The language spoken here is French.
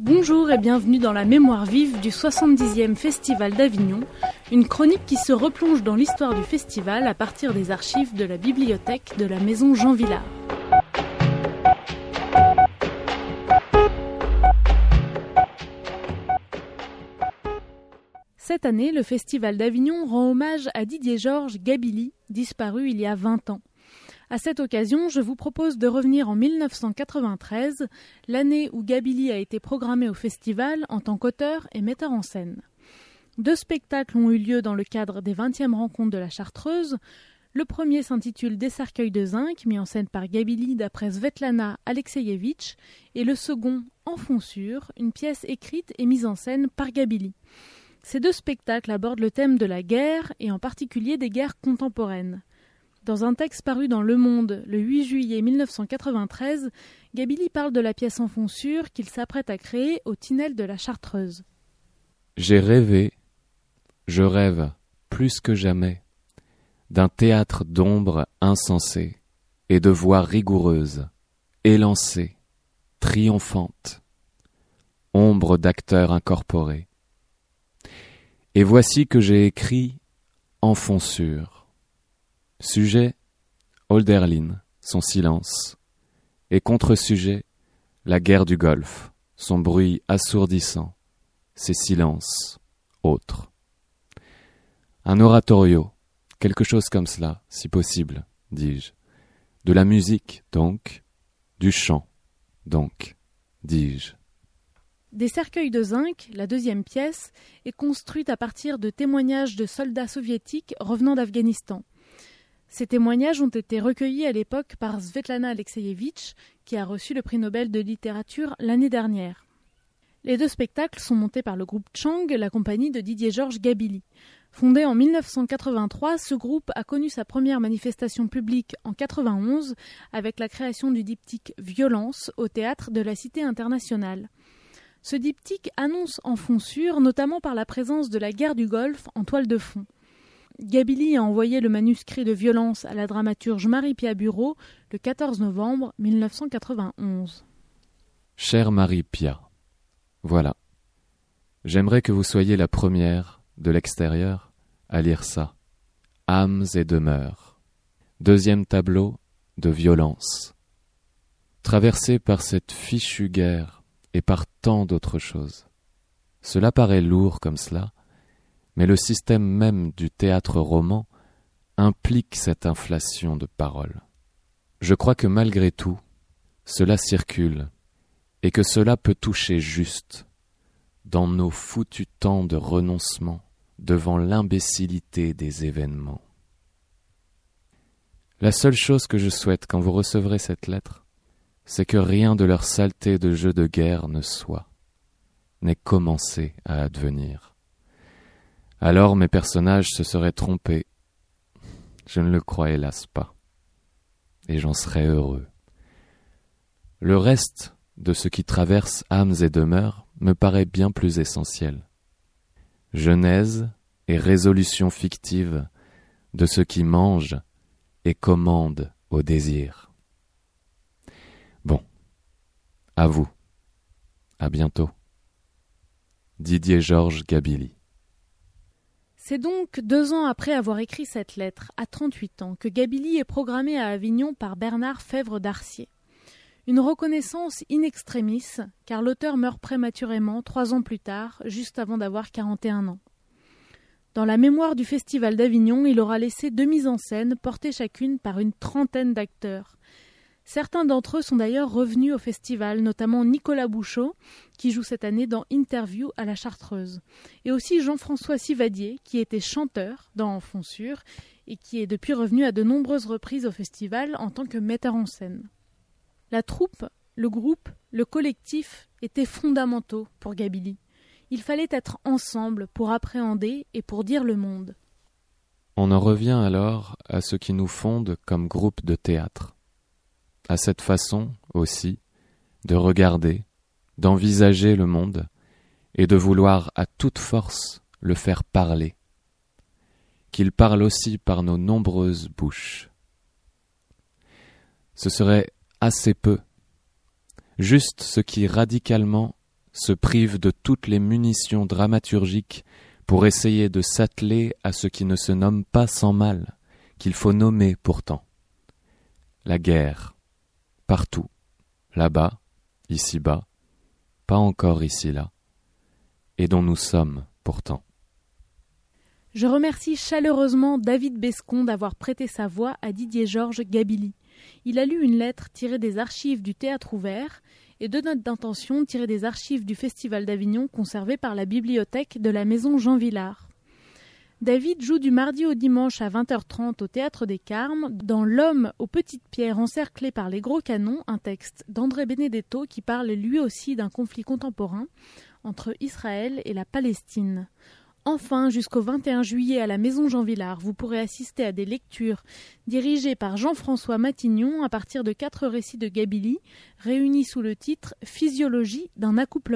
Bonjour et bienvenue dans la mémoire vive du 70e Festival d'Avignon, une chronique qui se replonge dans l'histoire du festival à partir des archives de la bibliothèque de la maison Jean Vilar. Cette année, le Festival d'Avignon rend hommage à Didier-Georges Gabilly, disparu il y a 20 ans. À cette occasion, je vous propose de revenir en 1993, l'année où Gabilly a été programmé au festival en tant qu'auteur et metteur en scène. 2 spectacles ont eu lieu dans le cadre des 20e rencontres de la Chartreuse. Le premier s'intitule Des cercueils de zinc, mis en scène par Gabilly d'après Svetlana Alexeyevitch, et le second, Enfonsure, une pièce écrite et mise en scène par Gabilly. Ces 2 spectacles abordent le thème de la guerre, et en particulier des guerres contemporaines. Dans un texte paru dans Le Monde le 8 juillet 1993, Gabilly parle de la pièce Enfonsure qu'il s'apprête à créer au Tinel de la Chartreuse. J'ai rêvé, je rêve plus que jamais, d'un théâtre d'ombre insensée et de voix rigoureuses, élancées, triomphantes, ombre d'acteurs incorporés. Et voici que j'ai écrit Enfonsure. Sujet, Hölderlin, son silence, et contre-sujet, la guerre du Golfe, son bruit assourdissant, ses silences, autres. Un oratorio, quelque chose comme cela, si possible, dis-je. De la musique, donc, du chant, donc, dis-je. Des cercueils de zinc, la 2e pièce, est construite à partir de témoignages de soldats soviétiques revenant d'Afghanistan. Ces témoignages ont été recueillis à l'époque par Svetlana Alexeyevitch, qui a reçu le prix Nobel de littérature l'année dernière. Les 2 spectacles sont montés par le groupe Chang, la compagnie de Didier-Georges Gabilly. Fondé en 1983, ce groupe a connu sa première manifestation publique en 1991 avec la création du diptyque Violence au théâtre de la Cité internationale. Ce diptyque annonce Enfonsure, notamment par la présence de la guerre du Golfe en toile de fond. Gabilly a envoyé le manuscrit de Violence à la dramaturge Marie-Pia Bureau le 14 novembre 1991. Chère Marie-Pia, voilà. J'aimerais que vous soyez la première, de l'extérieur, à lire ça. Âmes et demeures. 2e tableau de Violence. Traversé par cette fichue guerre et par tant d'autres choses. Cela paraît lourd comme cela, mais le système même du théâtre roman implique cette inflation de paroles. Je crois que malgré tout, cela circule, et que cela peut toucher juste, dans nos foutus temps de renoncement devant l'imbécilité des événements. La seule chose que je souhaite quand vous recevrez cette lettre, c'est que rien de leur saleté de jeu de guerre ne soit, n'ait commencé à advenir. Alors mes personnages se seraient trompés. Je ne le crois hélas pas. Et j'en serais heureux. Le reste de ce qui traverse âmes et demeures me paraît bien plus essentiel. Genèse et résolution fictive de ce qui mange et commande au désir. Bon, à vous. À bientôt. Didier-Georges Gabilly. C'est donc 2 ans après avoir écrit cette lettre, à 38 ans, que Gabilly est programmé à Avignon par Bernard Fèvre d'Arcier. Une reconnaissance in extremis, car l'auteur meurt prématurément 3 ans plus tard, juste avant d'avoir 41 ans. Dans la mémoire du Festival d'Avignon, il aura laissé 2 mises en scène, portées chacune par une 30aine d'acteurs. Certains d'entre eux sont d'ailleurs revenus au festival, notamment Nicolas Bouchot, qui joue cette année dans Interview à la Chartreuse, et aussi Jean-François Sivadier, qui était chanteur dans Enfonsure, et qui est depuis revenu à de nombreuses reprises au festival en tant que metteur en scène. La troupe, le groupe, le collectif étaient fondamentaux pour Gabilly. Il fallait être ensemble pour appréhender et pour dire le monde. On en revient alors à ce qui nous fonde comme groupe de théâtre. À cette façon, aussi, de regarder, d'envisager le monde et de vouloir à toute force le faire parler. Qu'il parle aussi par nos nombreuses bouches. Ce serait assez peu, juste ce qui radicalement se prive de toutes les munitions dramaturgiques pour essayer de s'atteler à ce qui ne se nomme pas sans mal, qu'il faut nommer pourtant. La guerre, partout, là-bas, ici-bas, pas encore ici-là, et dont nous sommes pourtant. Je remercie chaleureusement David Bescon d'avoir prêté sa voix à Didier-Georges Gabilly. Il a lu une lettre tirée des archives du Théâtre Ouvert et deux notes d'intention tirées des archives du Festival d'Avignon conservées par la bibliothèque de la Maison Jean Villard. David joue du mardi au dimanche à 20h30 au Théâtre des Carmes dans L'homme aux petites pierres encerclé par les gros canons, un texte d'André Benedetto qui parle lui aussi d'un conflit contemporain entre Israël et la Palestine. Enfin, jusqu'au 21 juillet à la Maison Jean Villard, vous pourrez assister à des lectures dirigées par Jean-François Matignon à partir de 4 récits de Gabilly, réunis sous le titre « Physiologie d'un accouplement ».